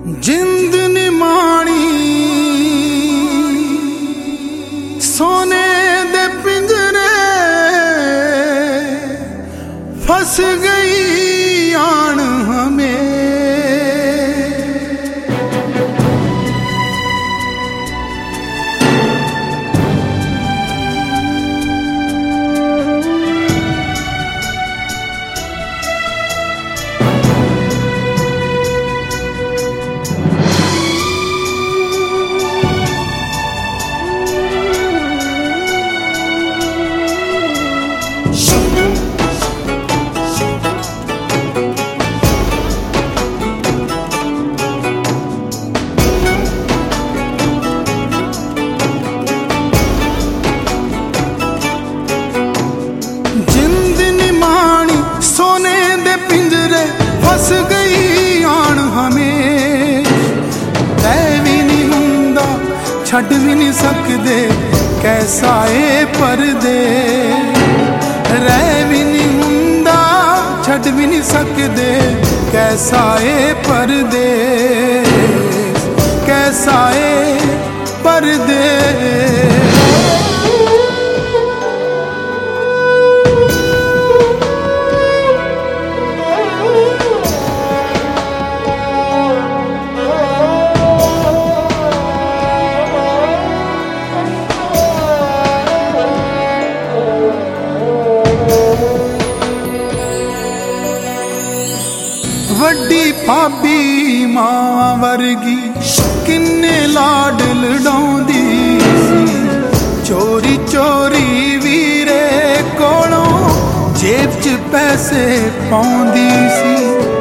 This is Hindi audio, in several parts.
जिंद निमाणी सोने दे पिंजरे फंस गई आन हमें। फस गई आन हमें तै भी नहीं हुंदा छड़ भी नहीं सकदे कैसा ए पर्दे रह भी नहीं हुंदा छड़ भी नहीं सकदे कैसा ए पर्दे कैसा ए पर्दे। वड्डी भाभी मां वर्गी किन्ने लाड लड़ाउंदी सी चोरी चोरी वीरे कोलों जेब च पैसे पाउंदी सी।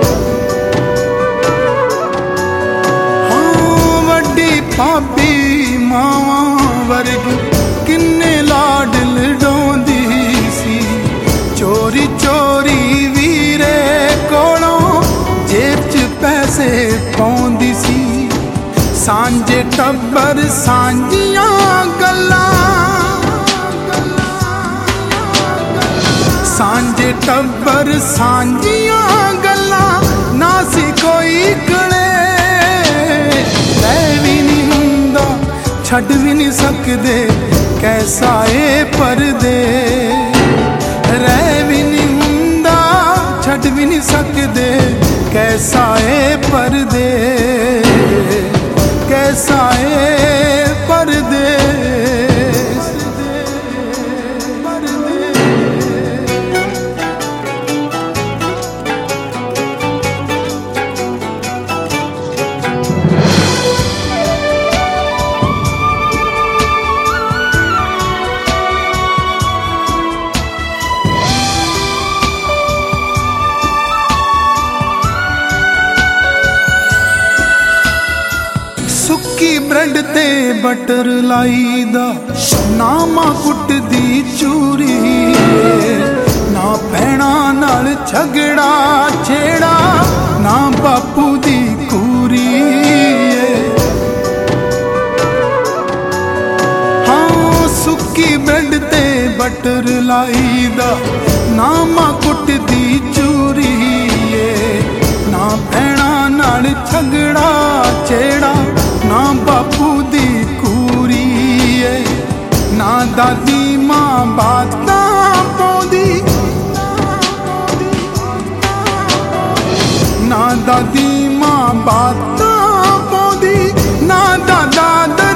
हाँ वड्डी भाभी मां वर्गी किन्ने लाड लड़ाउंदी सी चोरी चोरी वीरे कोलों जेब च पैसे पाउंदी सी। सांझे टब्बर सांझियां गल्लां सांझे टब्बर सांझियां गल्लां ना सी कोई गले रह भी नहीं हुंदा छड़ भी नहीं सकदे कैसा ए पर्दे रह भी नहीं हुंदा छड़ भी नहीं सकदे कैसा ए पर्दे कैसा ए पर्दे। सुक्की ब्रेड ते बटर लाई दा ना मां कुट दी चूरी ना भैणा नाल झगड़ा छेड़ा ना बापू दी कूरी। हाँ सुक्की ब्रेड ते बटर लाई दा ना मां कुट दी चूरी ना भैणा नाल झगड़ा छेड़ा ना बापू दी कूरी ना दादी मां बातां पौंदी ना दादी मां बातां पौंदी ना दादा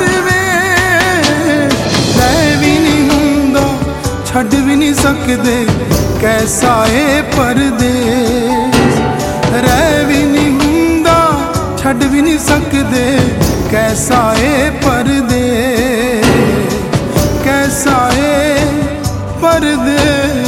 दरवेश रह भी नहीं हुंदा छड़ भी नहीं सकदे कैसा ए परदेस रह भी नहीं हुंदा छड़ भी नहीं सकदे कैसा ए पर्दे कैसा ए पर्दे।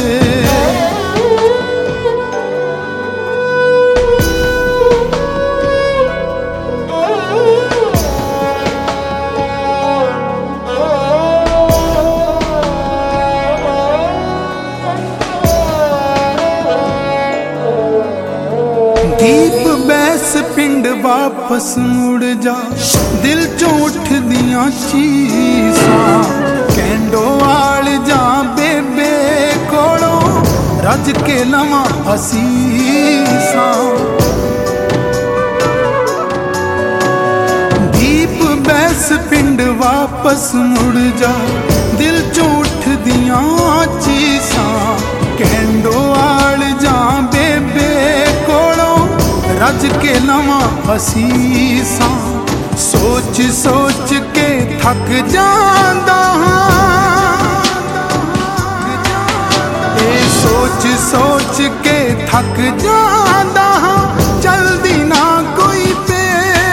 दीप बैस पिंड वापस मुड़ जा दिल चों उठ दियां चीसां कैंडो आल जा बेबे कोलों रज के लवां असीसां। वापस मुड़ जा, दिल चों उठदियां चीसां, कहंदो आल जा बेबे कोलों रज के लवां असीसां। सोच सोच के थक जांदा हां, सोच सोच के थक जांदा हां, चलदी ना कोई पे।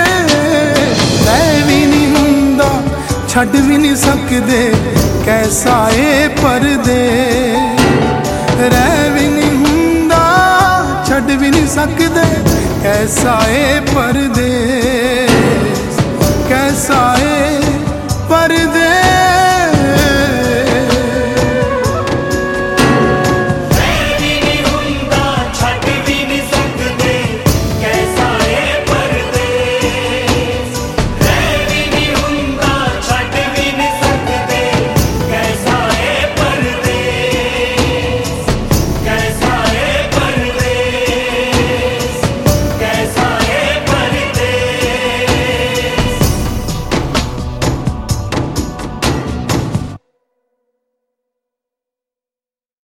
रह भी नहीं हुंदा छड़ भी नहीं सकदे, कैसा ए पर्दे। रह भी नहीं हुंदा छड़ भी नहीं सकदे, कैसा ए पर्दे, कैसा ए पर्दे।